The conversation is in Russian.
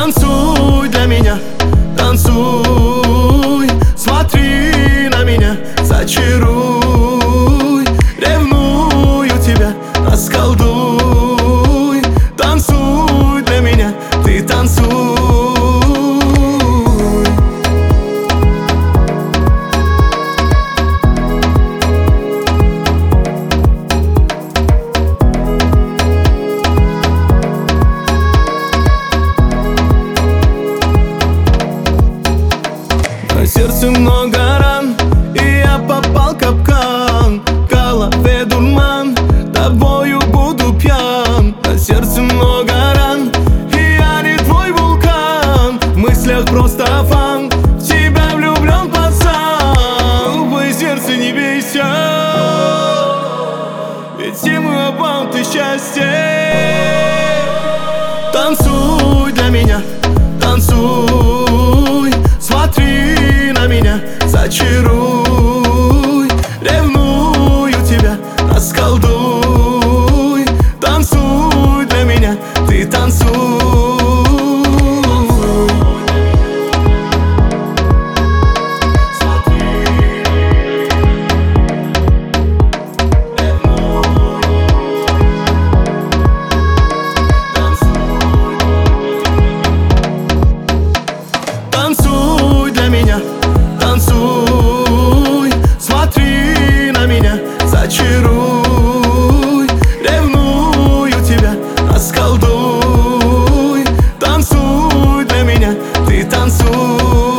Танцуй для меня, танцуй, смотри на меня, зачаруй, ревную тебя, расколдуй. Танцуй для меня, ты танцуй. На сердце много ран, и я попал в капкан. В голове дурман, тобою буду пьян. На сердце много ран, и я не твой вулкан. В мыслях просто фан, в тебя влюблен пацан. Глупое сердце, не бейся, ведь мы обман, ты счастье. Танцуй для меня, танцуй, смотри на меня, зачаруй, ревную тебя, расколдуй. Танцуй для меня, ты танцуй. Танцуй для меня, танцуй, смотри на меня, зачаруй, ревную тебя, расколдуй. Танцуй для меня, ты танцуй.